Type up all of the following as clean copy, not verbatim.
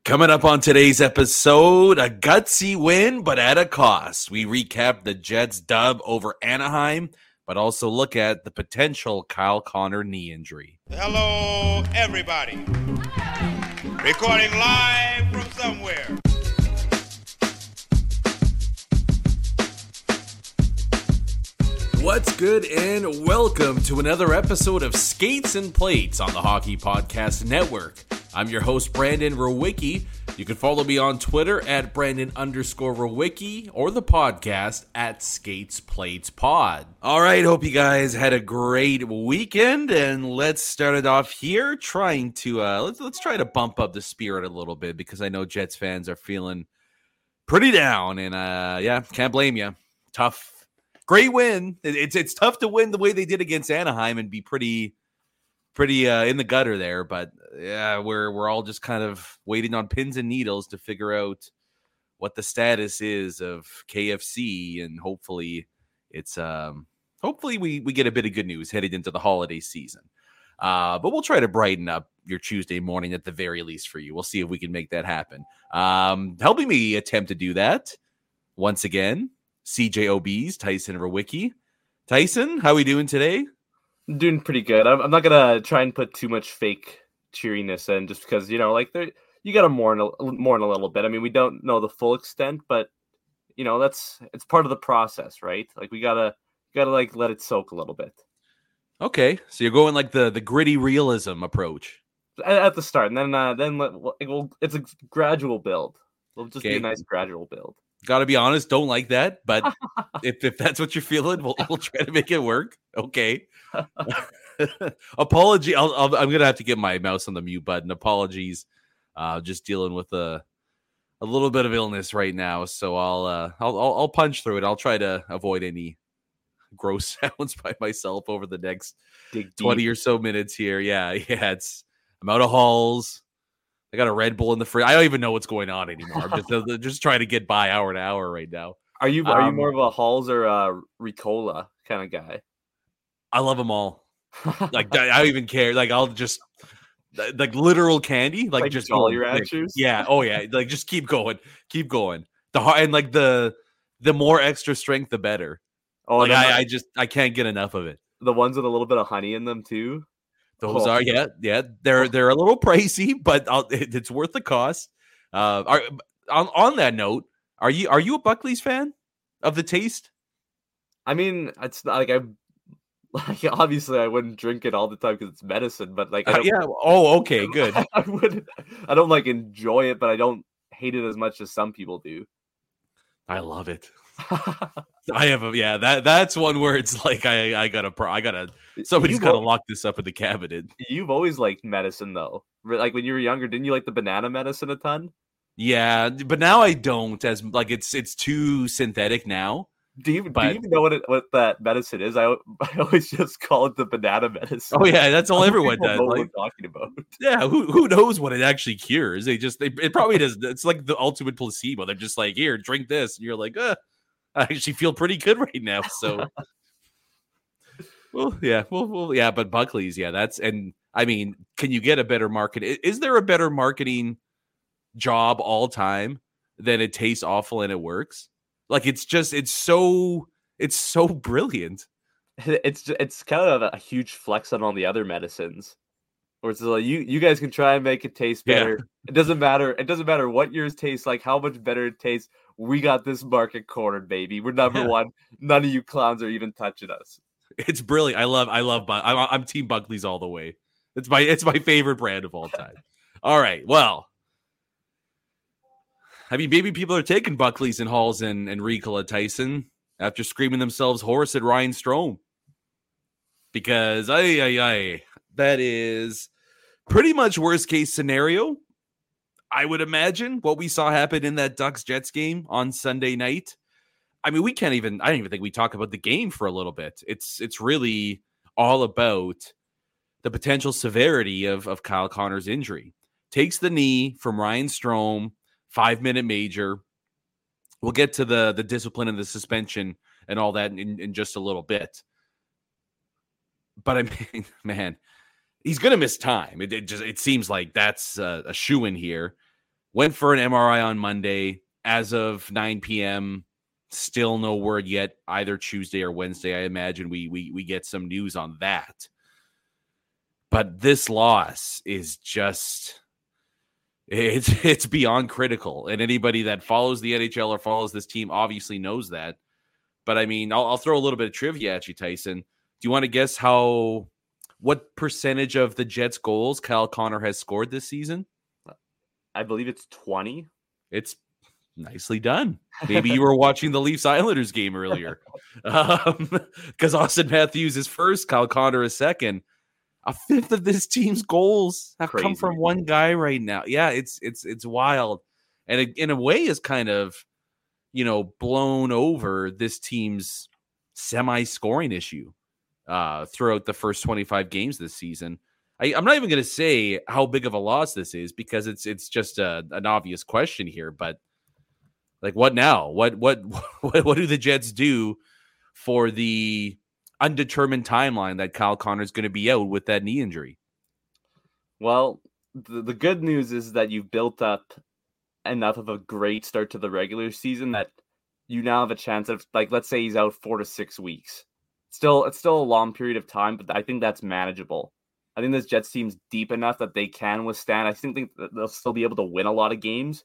Coming up on today's episode, a gutsy win, but at a cost. We recap the Jets' dub over Anaheim, but also look at the potential Kyle Connor knee injury. Hello, everybody. Recording live from somewhere. What's good, and welcome to another episode of Skates and Plates on the Hockey Podcast Network. I'm your host, Brandon Rowicki. You can follow me on Twitter at Brandon_Rowicki or the podcast at Skates Plates Pod. All right, hope you guys had a great weekend, and let's start it off here trying to let's try to bump up the spirit a little bit because I know Jets fans are feeling pretty down, and can't blame you. Tough. Great win. It's tough to win the way they did against Anaheim and be pretty in the gutter there, but yeah, we're all just kind of waiting on pins and needles to figure out what the status is of KFC, and hopefully it's hopefully we get a bit of good news headed into the holiday season. But we'll try to brighten up your Tuesday morning at the very least for you. We'll see if we can make that happen. Helping me attempt to do that once again, CJOB's Tyson Rowicki. Tyson, how are we doing today? I'm doing pretty good. I'm not gonna try and put too much fake cheeriness in, just because you gotta mourn a little bit. I mean, we don't know the full extent, but it's part of the process, right? Like we gotta like let it soak a little bit. Okay, so you're going like the gritty realism approach at the start, and then it's a gradual build. It'll just be a nice gradual build. Got to be honest, don't like that, but if that's what you're feeling, we'll try to make it work. Okay. Apology. I'm gonna have to get my mouse on the mute button. Apologies. Just dealing with a little bit of illness right now, so I'll punch through it. I'll try to avoid any gross sounds by myself over the next 20 or so minutes here. Yeah. I'm out of halls. I got a Red Bull in the fridge. I don't even know what's going on anymore. I'm just trying to get by hour to hour right now. Are you more of a Halls or a Ricola kind of guy? I love them all. Like I don't even care. Like I'll just like literal candy. Like just Jolly Ranchers. Yeah. Oh yeah. Like just keep going. Keep going. The more extra strength, the better. Oh, like I can't get enough of it. The ones with a little bit of honey in them too. Those are they're a little pricey, but it's worth the cost. On that note, are you a Buckley's fan of the taste? I mean, it's not like obviously I wouldn't drink it all the time because it's medicine, but like okay, good. I don't like enjoy it, but I don't hate it as much as some people do. I love it. That's one where it's like somebody's gotta lock this up in the cabinet. You've always liked medicine though. Like when you were younger, didn't you like the banana medicine a ton? Yeah, but now I don't, as like it's too synthetic now. Do you even know what that medicine is? I always just call it the banana medicine. Oh yeah, that's all everyone does. Know what we're talking about. Yeah, who knows what it actually cures? It probably does. It's like the ultimate placebo. They're just like, here, drink this, and you're like, I actually feel pretty good right now. So, but Buckley's, and I mean, can you get a better market? Is there a better marketing job all time than it tastes awful and it works? Like it's so brilliant. It's kind of a huge flex on all the other medicines. Where it's like you guys can try and make it taste better. Yeah. It doesn't matter what yours tastes like, how much better it tastes. We got this market cornered, baby. We're number one. None of you clowns are even touching us. It's brilliant. I love I'm Team Buckley's all the way. It's my favorite brand of all time. All right. Well, I mean, maybe people are taking Buckley's and Halls and Ricola, Tyson, after screaming themselves hoarse at Ryan Strome. Because, that is pretty much worst case scenario. I would imagine what we saw happen in that Ducks-Jets game on Sunday night. I mean, I don't even think we talk about the game for a little bit. It's really all about the potential severity of Kyle Connor's injury. Takes the knee from Ryan Strome, 5-minute major. We'll get to the discipline and the suspension and all that in just a little bit. But I mean, man, he's going to miss time. It seems like that's a shoo-in here. Went for an MRI on Monday. As of 9 p.m., still no word yet, either Tuesday or Wednesday. I imagine we get some news on that. But this loss is just, it's beyond critical. And anybody that follows the NHL or follows this team obviously knows that. But I mean, I'll throw a little bit of trivia at you, Tyson. Do you want to guess what percentage of the Jets' goals Kyle Connor has scored this season? I believe it's 20. It's nicely done. Maybe you were watching the Leafs Islanders game earlier. Because Austin Matthews is first, Kyle Connor is second. A fifth of this team's goals have come from one guy right now. Yeah, it's wild. And it, in a way, is kind of, blown over this team's semi-scoring issue throughout the first 25 games this season. I'm not even going to say how big of a loss this is because it's just an obvious question here. But like, what now? What do the Jets do for the undetermined timeline that Kyle Connor's going to be out with that knee injury? Well, the good news is that you've built up enough of a great start to the regular season that you now have a chance of, like, let's say he's out 4 to 6 weeks. It's still a long period of time, but I think that's manageable. I think this Jets team's deep enough that they can withstand. I think that they'll still be able to win a lot of games,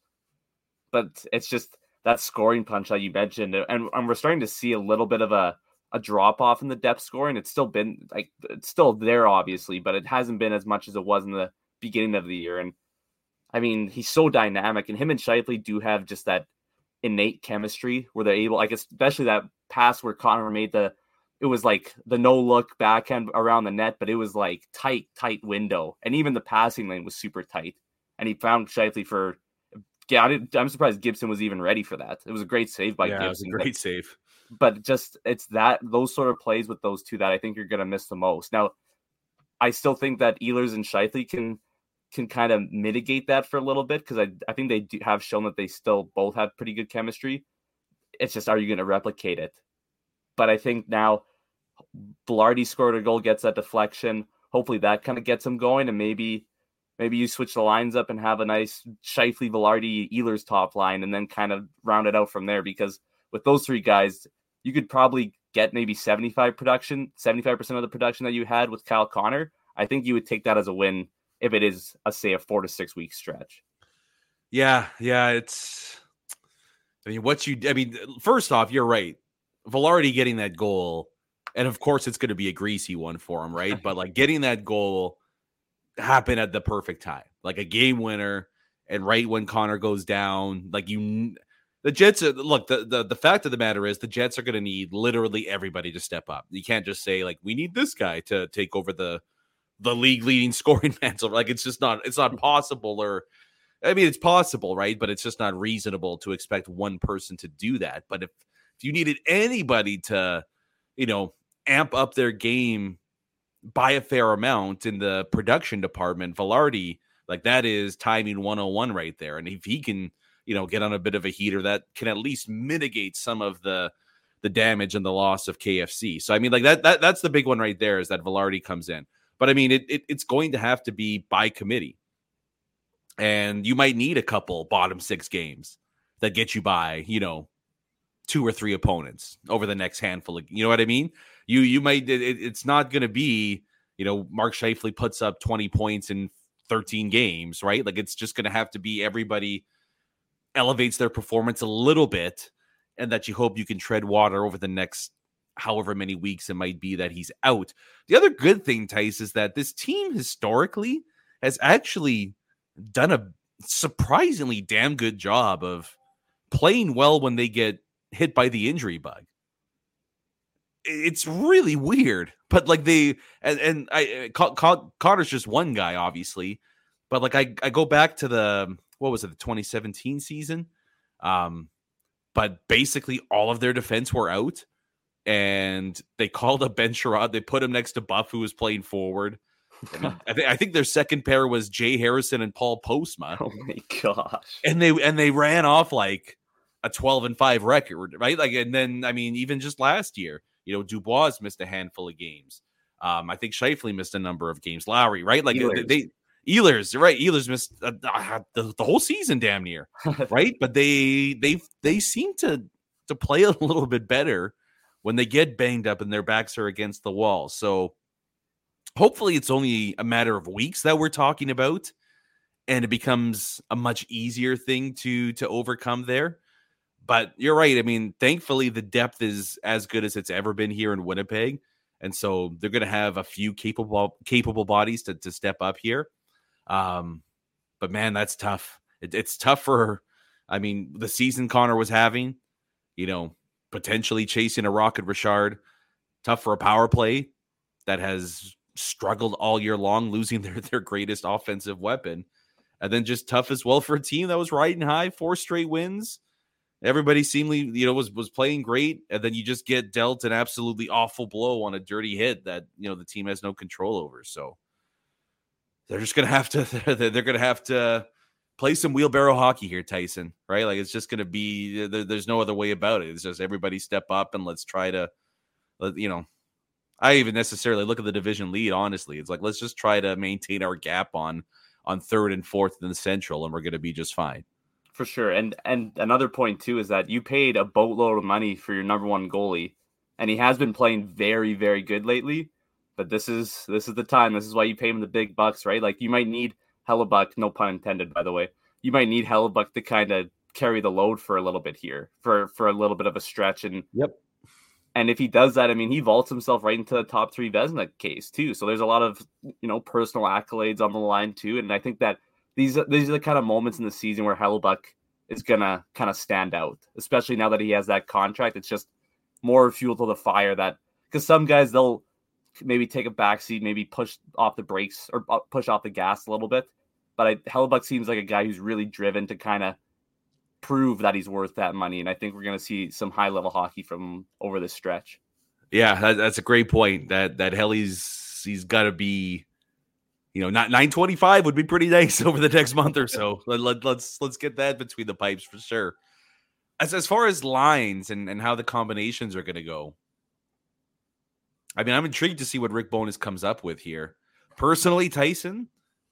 but it's just that scoring punch that you mentioned, and we're starting to see a little bit of a drop off in the depth scoring. It's still been it's still there, obviously, but it hasn't been as much as it was in the beginning of the year. And I mean, he's so dynamic, and him and Scheifele do have just that innate chemistry where they're able, like, especially that pass where Connor made it was like the no look backhand around the net, but it was like tight window. And even the passing lane was super tight. And he found Scheifele I'm surprised Gibson was even ready for that. It was a great save by Gibson. It was a great save. But just, it's those sort of plays with those two that I think you're going to miss the most. Now, I still think that Ehlers and Scheifele can kind of mitigate that for a little bit, because I think they do have shown that they still both have pretty good chemistry. It's just, are you going to replicate it? But I think now Velarde scored a goal, gets that deflection. Hopefully that kind of gets him going, and maybe you switch the lines up and have a nice Scheifele, Velarde, Ehlers top line, and then kind of round it out from there. Because with those three guys, you could probably get maybe 75% of the production that you had with Kyle Connor. I think you would take that as a win if it is, say, a 4 to 6 week stretch. Yeah. First off, you're right. Velarde getting that goal, and of course it's going to be a greasy one for him, right? But like, getting that goal happened at the perfect time, like a game winner, and right when Connor goes down, like, the Jets look, the fact of the matter is the Jets are going to need literally everybody to step up. You can't just say, like, we need this guy to take over the league leading scoring mantle. Like, it's not possible. Or, I mean, it's possible, right? But it's just not reasonable to expect one person to do that. But if you needed anybody to, amp up their game by a fair amount in the production department, Velarde, like, that is timing 101 right there. And if he can, get on a bit of a heater, that can at least mitigate some of the damage and the loss of KFC. So, I mean, like, that's the big one right there, is that Velarde comes in. But I mean, it's going to have to be by committee. And you might need a couple bottom 6 games that get you by, 2 or 3 opponents over the next handful of, you know what I mean? You might, it's not going to be, Mark Scheifele puts up 20 points in 13 games, right? Like, it's just going to have to be everybody elevates their performance a little bit, and that you hope you can tread water over the next however many weeks it might be that he's out. The other good thing, Tice, is that this team historically has actually done a surprisingly damn good job of playing well when they get hit by the injury bug. It's really weird, but like, Connor's just one guy, obviously, but like, I go back to the 2017 season, but basically all of their defense were out, and they called up Ben Sherrod. They put him next to Buff, who was playing forward. I think their second pair was Jay Harrison and Paul Postma. Oh my gosh! And they ran off like a 12-5 record, right? Like, and then, I mean, even just last year, Dubois missed a handful of games. I think Scheifele missed a number of games. Lowry, right? Like, Ehlers, you're right. Ehlers missed the whole season, damn near, right? But they seem to play a little bit better when they get banged up and their backs are against the wall. So hopefully it's only a matter of weeks that we're talking about, and it becomes a much easier thing to overcome there. But you're right. I mean, thankfully the depth is as good as it's ever been here in Winnipeg, and so they're going to have a few capable bodies to step up here. But man, that's tough. It's tough for, I mean, the season Connor was having, potentially chasing a Rocket Richard. Tough for a power play that has struggled all year long, losing their greatest offensive weapon. And then just tough as well for a team that was riding high, 4 straight wins. Everybody seemingly, was playing great. And then you just get dealt an absolutely awful blow on a dirty hit that, the team has no control over. So they're just going to have to, they're going to have to play some wheelbarrow hockey here, Tyson, right? Like, it's just going to be, there's no other way about it. It's just everybody step up and let's try to, I even necessarily look at the division lead, honestly. It's like, let's just try to maintain our gap on 3rd and 4th in the Central, and we're going to be just fine. For sure. And another point, too, is that you paid a boatload of money for your number one goalie, and he has been playing very, very good lately. But this is the time. This is why you pay him the big bucks, right? Like, you might need Hellebuyck, no pun intended, by the way. You might need Hellebuyck to kind of carry the load for a little bit here, for a little bit of a stretch. And yep. And if he does that, I mean, he vaults himself right into the top 3 Vezina case too. So there's a lot of, personal accolades on the line too. And I think that these are the kind of moments in the season where Hellebuyck is gonna kind of stand out, especially now that he has that contract. It's just more fuel to the fire, that because some guys, they'll maybe take a backseat, maybe push off the brakes or push off the gas a little bit. But Hellebuyck seems like a guy who's really driven to kind of prove that he's worth that money. And I think we're going to see some high-level hockey from him over this stretch. Yeah, that's a great point. That he's got to be, not 925 would be pretty nice over the next month or so. Let's get that between the pipes for sure. As far as lines and how the combinations are going to go, I mean, I'm intrigued to see what Rick Bowness comes up with here. Personally, Tyson,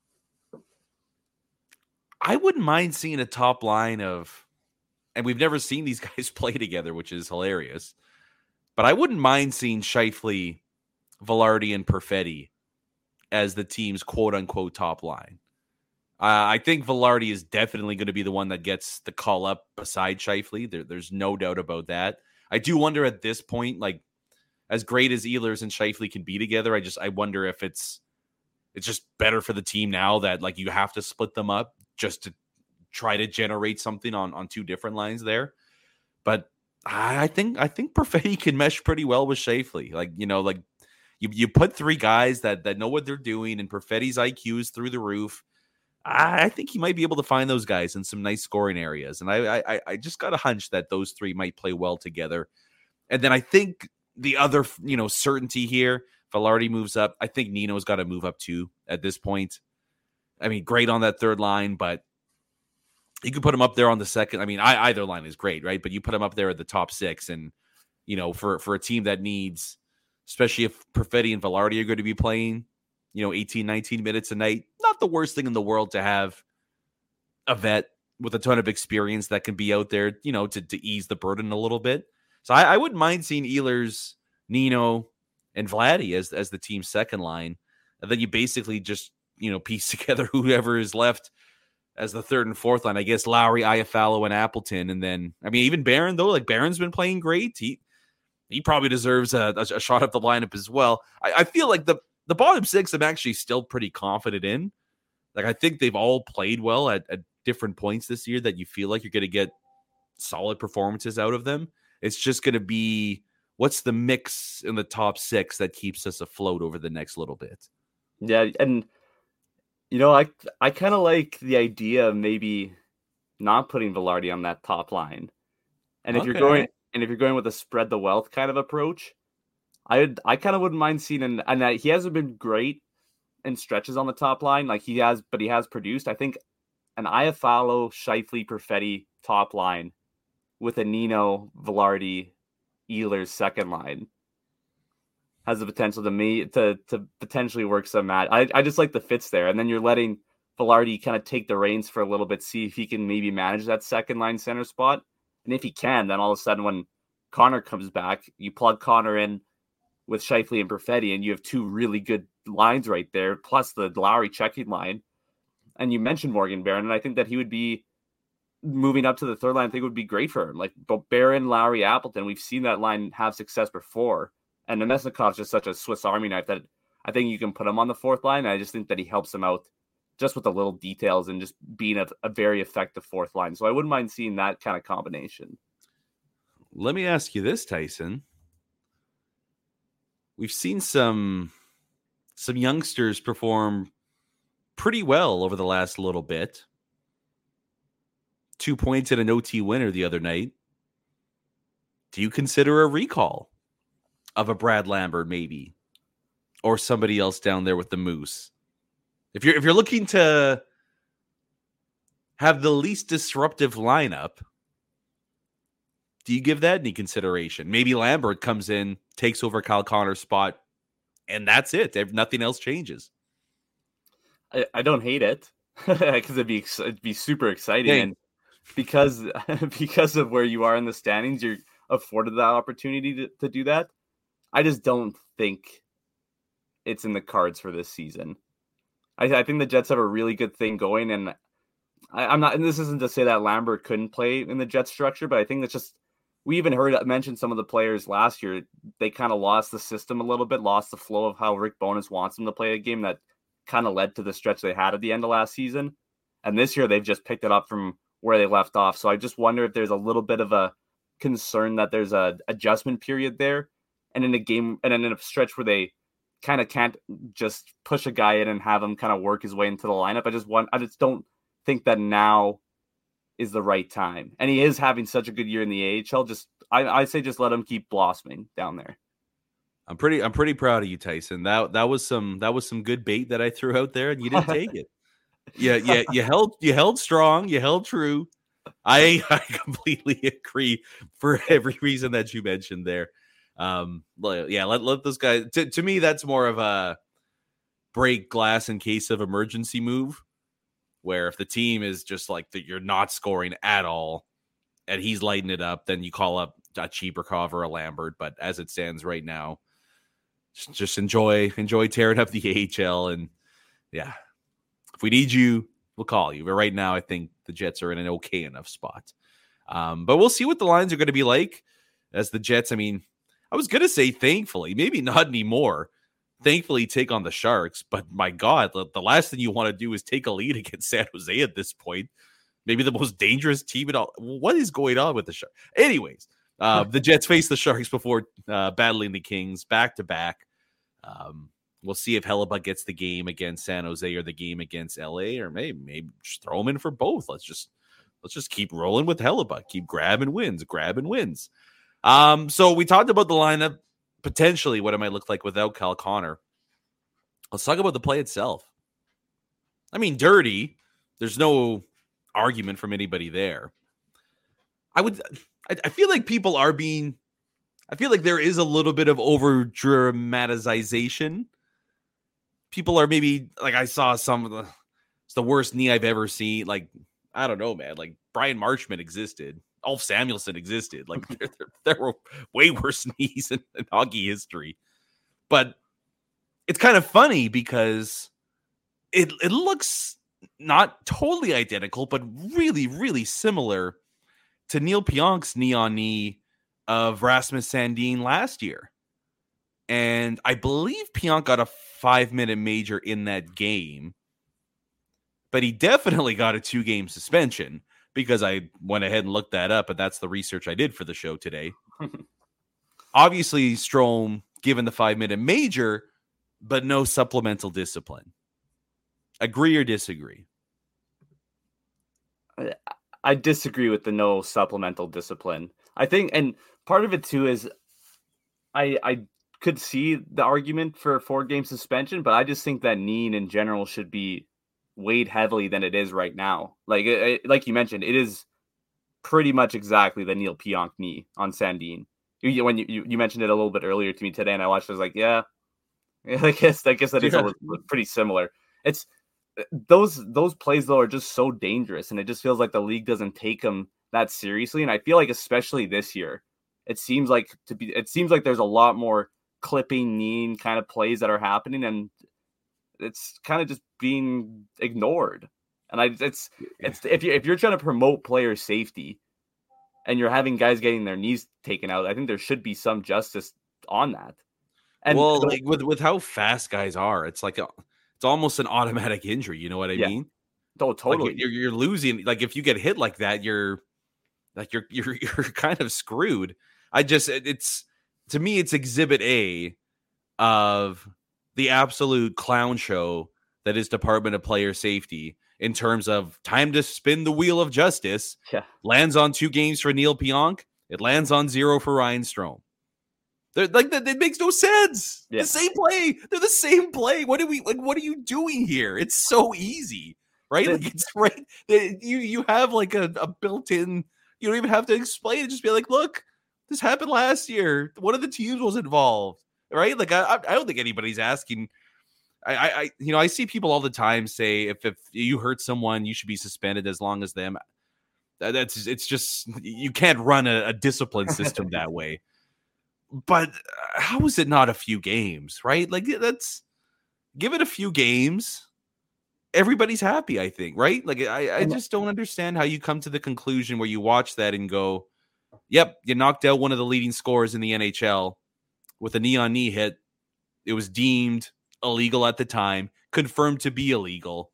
I wouldn't mind seeing a top line of, and we've never seen these guys play together, which is hilarious, but I wouldn't mind seeing Scheifele, Vilardi, and Perfetti as the team's quote-unquote top line. I think Vilardi is definitely going to be the one that gets the call up beside Scheifele. There's no doubt about that. I do wonder at this point, like, as great as Ehlers and Scheifele can be together, I wonder if it's just better for the team now that, like, you have to split them up just to try to generate something on 2 different lines there. But I think Perfetti can mesh pretty well with Scheifele. Like, you put 3 guys that know what they're doing, and Perfetti's IQ is through the roof. I think he might be able to find those guys in some nice scoring areas. And I just got a hunch that those 3 might play well together. And then I think the other, certainty here, Vilardi moves up. I think Nino's got to move up too at this point. I mean, great on that 3rd line, but you could put him up there on the 2nd. I mean, either line is great, right? But you put him up there at the top 6, and for a team that needs, especially if Perfetti and Vilardi are going to be playing, 18, 19 minutes a night, not the worst thing in the world to have a vet with a ton of experience that can be out there, to ease the burden a little bit. So I wouldn't mind seeing Ehlers, Nino, and Vladdy as the team's 2nd line. And then you basically just, piece together whoever is left as the 3rd and 4th line. I guess Lowry, Iafallo, and Appleton. And then, I mean, even Barron, though, like, Barron's been playing great. He probably deserves a shot at the lineup as well. I feel like the bottom 6 I'm actually still pretty confident in. Like, I think they've all played well at different points this year that you feel like you're going to get solid performances out of them. It's just going to be, what's the mix in the top 6 that keeps us afloat over the next little bit? Yeah, and I kind of like the idea of maybe not putting Vilardi on that top line. And if you're going with a spread the wealth kind of approach, I kind of wouldn't mind seeing, and that he hasn't been great in stretches on the top line, like he has produced. I think an Iafallo, Scheifele, Perfetti top line with a Nino, Vilardi, Ehlers 2nd line has the potential to potentially work some magic. I just like the fits there. And then you're letting Vilardi kind of take the reins for a little bit, see if he can maybe manage that second line center spot. And if he can, then all of a sudden when Connor comes back, you plug Connor in with Scheifele and Perfetti, and you have two really good lines right there, plus the Lowry checking line. And you mentioned Morgan Barron, and I think that he would be moving up to the third line. I think it would be great for him. Like Barron, Lowry, Appleton, we've seen that line have success before. And Nemesnikov's just such a Swiss Army knife that I think you can put him on the fourth line. I just think that he helps him out just with the little details and just being a very effective fourth line. So I wouldn't mind seeing that kind of combination. Let me ask you this, Tyson. We've seen some youngsters perform pretty well over the last little bit. 2 points and an OT winner the other night. Do you consider a recall of a Brad Lambert maybe, or somebody else down there with the Moose? If you're looking to have the least disruptive lineup, do you give that any consideration? Maybe Lambert comes in, takes over Kyle Connor's spot, and that's it. Nothing else changes. I don't hate it because it'd be super exciting. Yeah. And because of where you are in the standings, you're afforded that opportunity to do that. I just don't think it's in the cards for this season. I think the Jets have a really good thing going, and I'm not. And this isn't to say that Lambert couldn't play in the Jets structure, but I think it's just we even mentioned some of the players last year. They kind of lost the system a little bit, lost the flow of how Rick Bowness wants them to play a game that kind of led to the stretch they had at the end of last season. And this year they've just picked it up from where they left off. So I just wonder if there's a little bit of a concern that there's a adjustment period there, and in a game and in a stretch where they kind of can't just push a guy in and have him kind of work his way into the lineup. I just don't think that now is the right time. And he is having such a good year in the AHL. I say just let him keep blossoming down there. I'm pretty proud of you, Tyson. That was some good bait that I threw out there, and you didn't take it. Yeah, you held strong, you held true. I completely agree for every reason that you mentioned there. Let those guys. To me, that's more of a break glass in case of emergency move, where if the team is just like that, you're not scoring at all, and he's lighting it up, then you call up a Cheeberkov or a Lambert. But as it stands right now, just enjoy tearing up the AHL, and yeah. If we need you, we'll call you. But right now, I think the Jets are in an okay enough spot. But we'll see what the lines are going to be like as the Jets. I mean, I was going to say thankfully, maybe not anymore. Thankfully, take on the Sharks. But my God, the last thing you want to do is take a lead against San Jose at this point. Maybe the most dangerous team at all. What is going on with the Sharks? Anyways, the Jets face the Sharks before battling the Kings back-to-back. We'll see if Hellebuyck gets the game against San Jose or the game against LA, or maybe just throw him in for both. Let's just keep rolling with Hellebuyck. Keep grabbing wins. So we talked about the lineup, potentially what it might look like without Kyle Connor. Let's talk about the play itself. I mean, dirty. There's no argument from anybody there. I feel like people are being. I feel like there is a little bit of over dramatization. People are maybe like, I saw some of it's the worst knee I've ever seen. Like, I don't know, man. Like Brian Marchment existed. Ulf Samuelsson existed. Like there were way worse knees in hockey history. But it's kind of funny because it looks not totally identical, but really, really similar to Neil Pionk's knee-on-knee of Rasmus Sandin last year. And I believe Pionk got a 5-minute major in that game, but he definitely got a 2-game suspension because I went ahead and looked that up, and that's the research I did for the show today. Obviously, Strome given the 5-minute major, but no supplemental discipline. Agree or disagree? I disagree with the no supplemental discipline. I think, and part of it too is I could see the argument for a 4-game suspension, but I just think that knee in general should be weighed heavily than it is right now. Like you mentioned, it is pretty much exactly the Neil Pionk knee on Sandin. when you mentioned it a little bit earlier to me today, and I watched, I was like, yeah, I guess that is pretty similar. It's those plays though are just so dangerous, and it just feels like the league doesn't take them that seriously. And I feel like especially this year, it seems like there's a lot more clipping, kneeing kind of plays that are happening, and it's kind of just being ignored. And it's if you're trying to promote player safety and you're having guys getting their knees taken out, I think there should be some justice on that. And like with how fast guys are, it's like it's almost an automatic injury. You know what I mean? Oh, totally. Like you're losing. Like if you get hit like that, you're kind of screwed. It's to me, it's exhibit A of the absolute clown show that is Department of Player Safety in terms of time to spin the wheel of justice. Yeah. Lands on 2 games for Neil Pionk. It lands on 0 for Ryan Strome. They're like that. It makes no sense. Yeah. The same play. They're the same play. What are you doing here? It's so easy, right? Like it's right. You have like a built-in. You don't even have to explain it. Just be like, look, this happened last year. One of the teams was involved, right? Like I don't think anybody's asking. I see people all the time say if you hurt someone, you should be suspended as long as them. It's just you can't run a discipline system that way. But how is it not a few games, right? Like give it a few games. Everybody's happy, I think, right? Like I just don't understand how you come to the conclusion where you watch that and go, yep, you knocked out one of the leading scorers in the NHL with a knee-on-knee hit. It was deemed illegal at the time, confirmed to be illegal.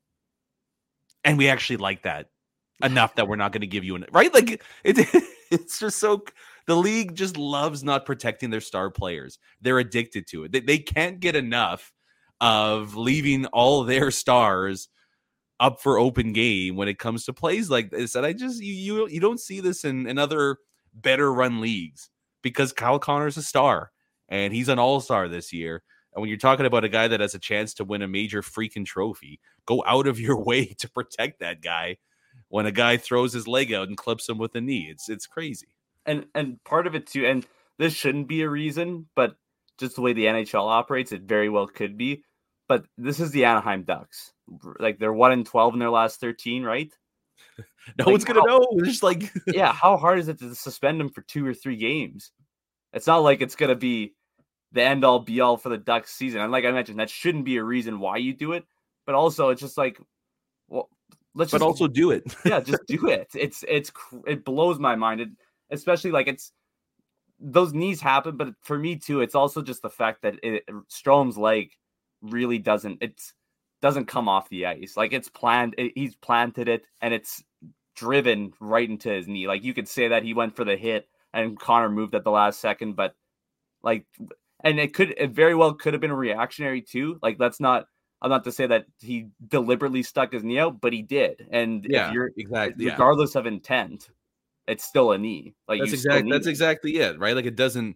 And we actually like that enough that we're not going to give you right? Like it's just so the league just loves not protecting their star players. They're addicted to it. They can't get enough of leaving all their stars up for open game when it comes to plays like this. And I just you don't see this in other better run leagues because Kyle Connor's a star and he's an all-star this year. And when you're talking about a guy that has a chance to win a major freaking trophy, go out of your way to protect that guy when a guy throws his leg out and clips him with a knee. It's crazy. And part of it too, and this shouldn't be a reason, but just the way the NHL operates, it very well could be. But this is the Anaheim Ducks. Like they're 1-12 in their last 13, right? No one's gonna know. It's just like yeah, how hard is it to suspend them for 2 or 3 games? It's not like it's gonna be the end all be all for the Ducks season. And like I mentioned, that shouldn't be a reason why you do it. But also, it's just like, well, let's. But also do it. Yeah, just do it. It blows my mind. Especially like those knees happen, but for me too, it's also just the fact that Strome's leg really doesn't come off the ice. Like it's planned. He's planted it, and it's driven right into his knee. Like you could say that he went for the hit and Connor moved at the last second, but like. And it very well could have been a reactionary too. Like I'm not to say that he deliberately stuck his knee out, but he did. And if you're regardless of intent, it's still a knee. Like that's exactly it, right? Like it doesn't.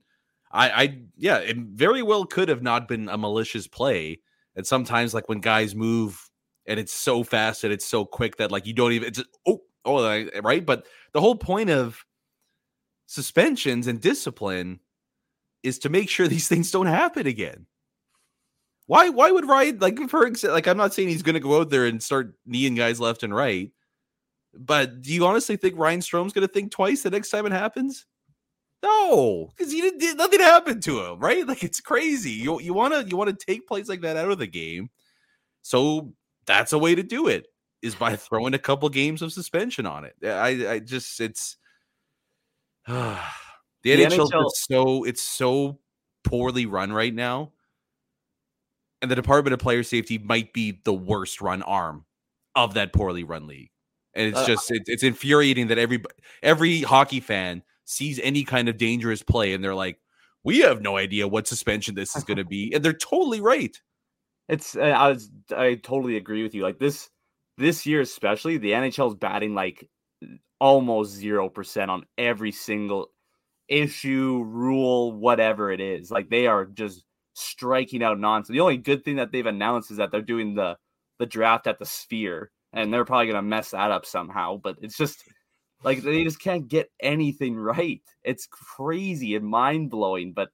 It very well could have not been a malicious play. And sometimes, like when guys move and it's so fast and it's so quick that like you don't even. It's right. But the whole point of suspensions and discipline is to make sure these things don't happen again. Why would Ryan, like, for example, like, I'm not saying he's going to go out there and start kneeing guys left and right, but do you honestly think Ryan Strome's going to think twice the next time it happens? No, because nothing happened to him, right? Like, it's crazy. You want to take plays like that out of the game. So that's a way to do it, is by throwing a couple games of suspension on it. It's the NHL is so poorly run right now, and the Department of Player Safety might be the worst run arm of that poorly run league. And it's it's infuriating that every hockey fan sees any kind of dangerous play and they're like, we have no idea what suspension this is going to be, and they're totally right. I totally agree with you. Like this year especially, the NHL is batting like almost 0% on every single issue, rule, whatever it is. Like they are just striking out nonsense. The only good thing that they've announced is that they're doing the draft at the Sphere, and they're probably going to mess that up somehow. But it's just Like they just can't get anything right. It's crazy and mind blowing, but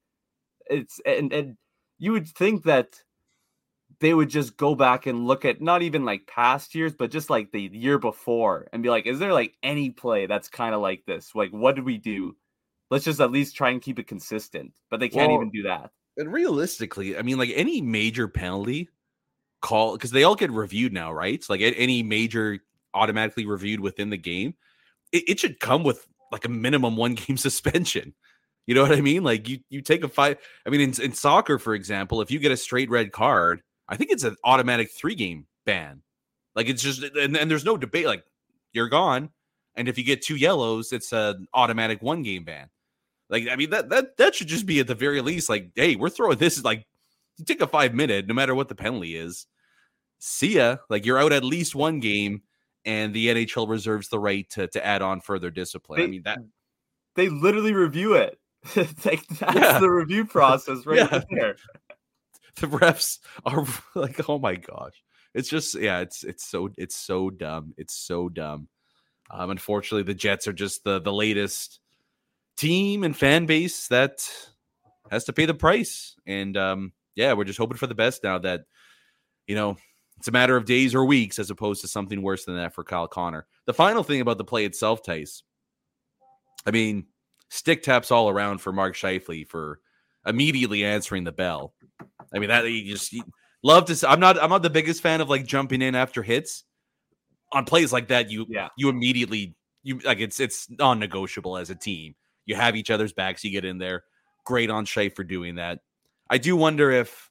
and you would think that they would just go back and look at not even like past years, but just like the year before and be like, is there like any play that's kind of like this? Like, what did we do? Let's just at least try and keep it consistent. But they can't even do that. And realistically, I mean, like any major penalty call, because they all get reviewed now, right? So like any major automatically reviewed within the game, it should come with like a minimum 1 game suspension. You know what I mean? Like you take a 5. I mean, in soccer, for example, if you get a straight red card, I think it's an automatic 3 game ban. Like it's just, and there's no debate. Like you're gone. And if you get 2 yellows, it's an automatic 1 game ban. Like, I mean, that should just be at the very least like, hey, we're throwing this, like, you take a 5-minute, no matter what the penalty is. See ya. Like, you're out at least 1 game, and the NHL reserves the right to add on further discipline. They literally review it. Like, that's the review process right there. The refs are like, oh my gosh. It's just, it's so dumb. It's so dumb. Unfortunately, the Jets are just the latest team and fan base that has to pay the price. And we're just hoping for the best now that, it's a matter of days or weeks as opposed to something worse than that for Kyle Connor. The final thing about the play itself, Tice, I mean, stick taps all around for Mark Scheifele for immediately answering the bell. I mean, that you love to see. I'm not the biggest fan of like jumping in after hits on plays like that. You immediately it's non-negotiable as a team. You have each other's backs. You get in there. Great on Scheifele for doing that. I do wonder if,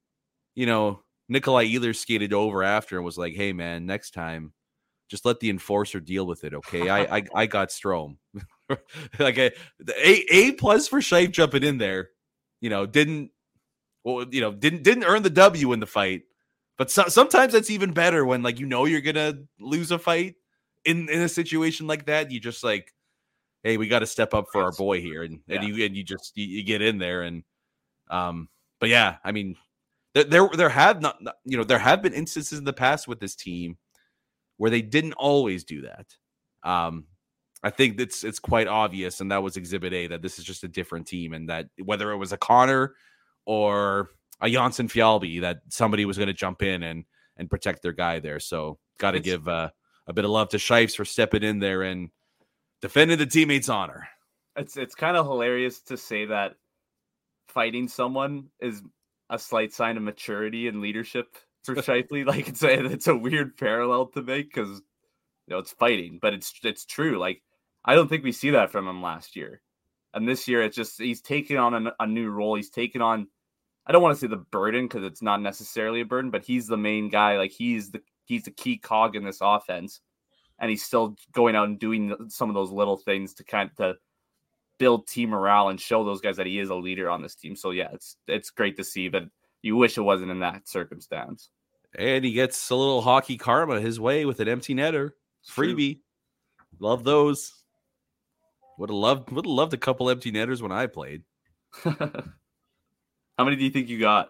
Nikolai Ehlers skated over after and was like, hey, man, next time, just let the enforcer deal with it, okay? I got Strome. Like A plus for Scheifele jumping in there, didn't earn the W in the fight. But sometimes that's even better when, like, you're going to lose a fight in a situation like that. You just like, hey, we got to step up for our boy here. And you get in there. And, but yeah, I mean, there have been instances in the past with this team where they didn't always do that. I think it's quite obvious, and that was Exhibit A, that this is just a different team, and that whether it was a Connor or a Janssen Fjallby, that somebody was going to jump in and protect their guy there. So got to give a bit of love to Shifes for stepping in there and defending the teammate's honor. It's kind of hilarious to say that fighting someone is a slight sign of maturity and leadership for Scheifele. Like it's a weird parallel to make because it's fighting, but it's true. Like I don't think we see that from him last year, and this year it's just he's taking on a new role. He's taking on, I don't want to say the burden because it's not necessarily a burden, but he's the main guy. Like he's the key cog in this offense, and he's still going out and doing some of those little things to kind of build team morale and show those guys that he is a leader on this team. So yeah, it's great to see, but you wish it wasn't in that circumstance. And he gets a little hockey karma his way with an empty netter freebie. Love those. Would have loved a couple empty netters when I played. How many do you think you got?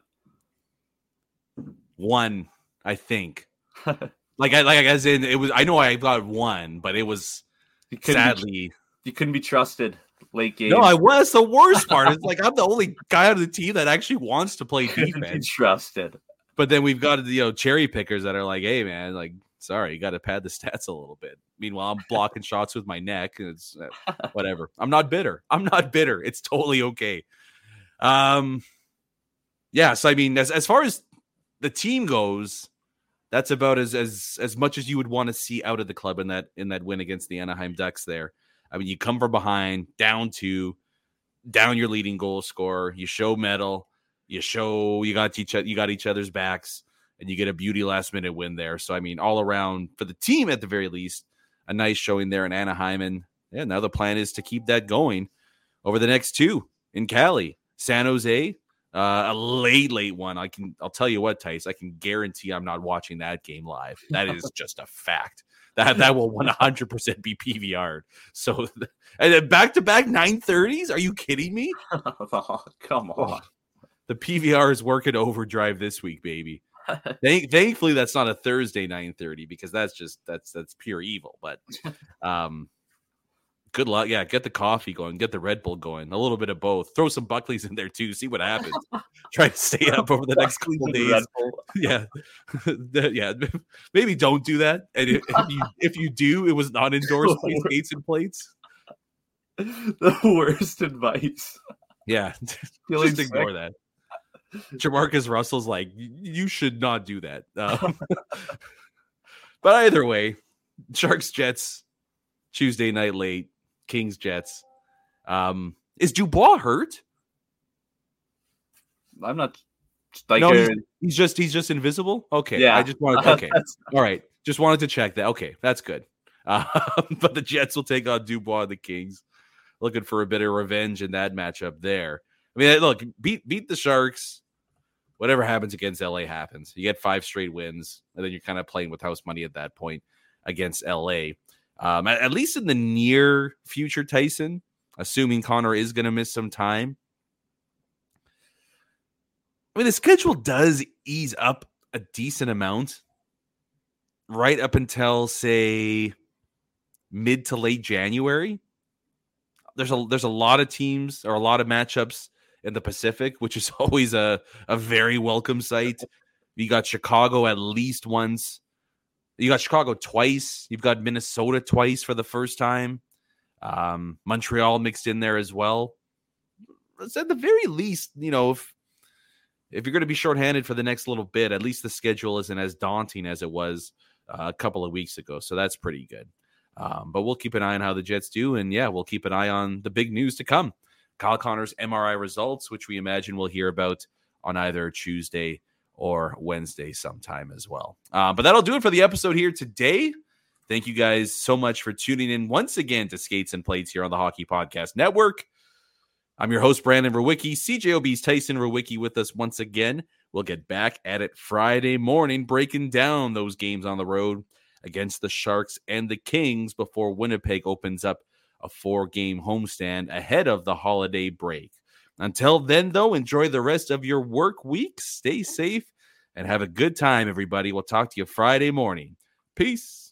1, I think. like as in it was. I know I got 1, but it was you couldn't be trusted late game. No, I was. The worst part is like I'm the only guy on the team that actually wants to play defense. Trusted. But then we've got cherry pickers that are like, hey man, like sorry, you got to pad the stats a little bit. Meanwhile, I'm blocking shots with my neck. And it's whatever. I'm not bitter. It's totally okay. Yeah. So I mean, as far as the team goes, that's about as much as you would want to see out of the club in that win against the Anaheim Ducks there. I mean, you come from behind, down your leading goal scorer. You show mettle. You show you got each other's backs, and you get a beauty last minute win there. So I mean, all around for the team at the very least, a nice showing there in Anaheim. And yeah, now the plan is to keep that going over the next 2 in Cali, San Jose. A late one. I'll tell you what, Tice, I can guarantee I'm not watching that game live. That is just a fact. That will 100% be PVR'd. So, and then back-to-back 9:30s? Are you kidding me? Oh, come on. The PVR is working overdrive this week, baby. Thankfully, that's not a Thursday 9:30 because that's pure evil. But Good luck. Yeah, get the coffee going, get the Red Bull going, a little bit of both. Throw some Buckley's in there too. See what happens. Try to stay up over the next couple days. Yeah, yeah. Maybe don't do that. And if you do, it was not endorsed by Skates and Plates. The worst advice. Yeah, just ignore that. Jamarcus Russell's like, you should not do that. But either way, Sharks Jets Tuesday night late. Kings Jets. Is Dubois hurt? I'm not. Like, no, he's just invisible. Okay, yeah. I just wanted. Okay, all right. Just wanted to check that. Okay, that's good. But the Jets will take on Dubois and the Kings. Looking for a bit of revenge in that matchup there. I mean, look, beat the Sharks. Whatever happens against LA happens. You get 5 straight wins, and then you're kind of playing with house money at that point against LA. At least in the near future, Tyson, assuming Connor is going to miss some time. I mean, the schedule does ease up a decent amount right up until, say, mid to late January. There's a lot of teams or a lot of matchups in the Pacific, which is always a very welcome sight. You got Chicago at least once. You got Chicago twice. You've got Minnesota twice for the first time. Montreal mixed in there as well. It's at the very least, you know, if you're going to be shorthanded for the next little bit, at least the schedule isn't as daunting as it was a couple of weeks ago. So that's pretty good. But we'll keep an eye on how the Jets do. And yeah, we'll keep an eye on the big news to come. Kyle Connor's MRI results, which we imagine we'll hear about on either Tuesday or Wednesday sometime as well. But that'll do it for the episode here today. Thank you guys so much for tuning in once again to Skates and Plates here on the Hockey Podcast Network. I'm your host, Brandon Rowicki. CJOB's Tyson Rowicki with us once again. We'll get back at it Friday morning, breaking down those games on the road against the Sharks and the Kings before Winnipeg opens up a 4-game homestand ahead of the holiday break. Until then, though, enjoy the rest of your work week. Stay safe and have a good time, everybody. We'll talk to you Friday morning. Peace.